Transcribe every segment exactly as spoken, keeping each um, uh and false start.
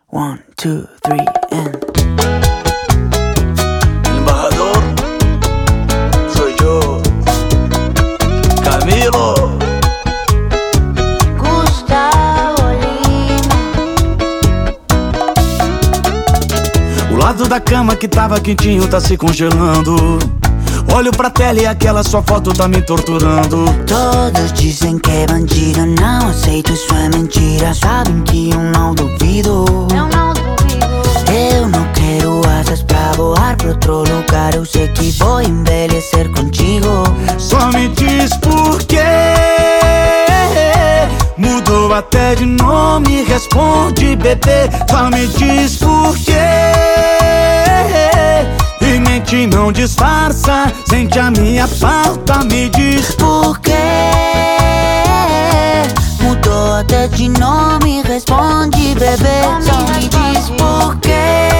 One, two, three, and... El embajador soy yo, Camilo Gustavo Lima. O lado da cama que tava quentinho tá se congelando. Olho pra tela e aquela sua foto tá me torturando. Todos dizem que é bandido, não aceito, isso é mentira. Sabem que eu não duvido. Eu não duvido. Eu não quero asas pra voar pra outro lugar. Eu sei que vou envelhecer contigo. Só me diz por quê. Mudou até de nome, responde bebê. Só me diz por quê. E mente não disfarça, sente a minha falta, me diz por quê. Mudou até de nome, responde bebê. Só me diz por quê.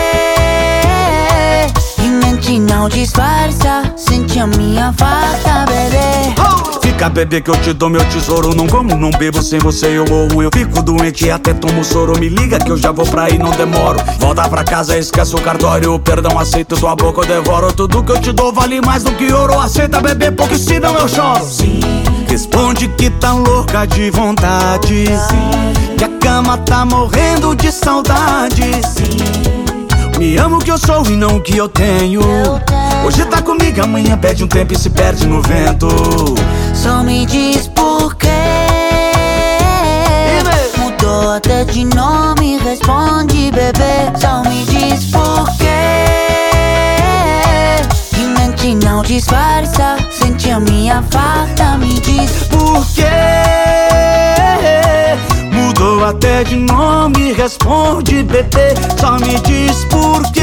E mente não disfarça, sente a minha falta, bebê. Fica bebê que eu te dou meu tesouro. Não como, não bebo, sem você eu morro. Eu fico doente e até tomo soro. Me liga que eu já vou pra aí, não demoro. Volta pra casa, esquece o cartório. Perdão, aceito, tua boca eu devoro. Tudo que eu te dou vale mais do que ouro. Aceita bebê, porque senão eu choro. Sim. Responde que tá louca de vontade. Sim. Que a cama tá morrendo de saudade. Sim. Me amo o que eu sou e não o que eu tenho. Eu tenho. Hoje tá comigo, amanhã perde um tempo e se perde no vento. Só me diz por quê. Mudou até de nome, responde bebê. Só me diz por quê. E mente não disfarça, sente a minha falta, me diz por quê. Mudou até de nome, responde bebê. Só me diz por quê.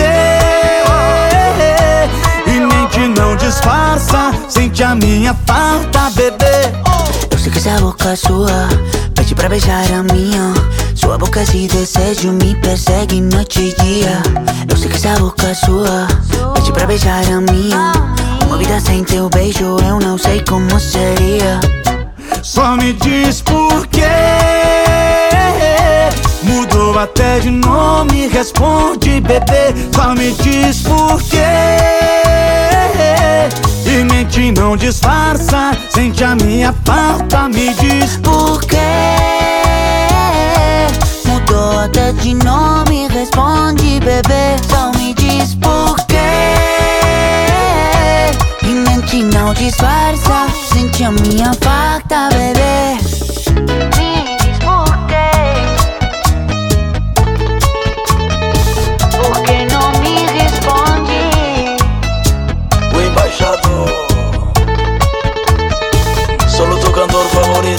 E mente não disfarça, sente a minha falta, bebê. Eu sei que essa boca é sua, pede pra beijar a minha. Sua boca esse desejo me persegue noite e dia. Eu sei que essa boca é sua, pede pra beijar a minha. Uma vida sem teu beijo eu não sei como seria. Só me diz por quê. Mudou até de nome, responde bebê. Só me diz por quê. E mente não disfarça, sente a minha falta, me diz por quê. Mudou até de nome, responde bebê. Só me diz por quê. E mente não disfarça, sente a minha falta, bebê. Me diz por quê. Por que não me responde? o embaixador, solo tu cantor favorito.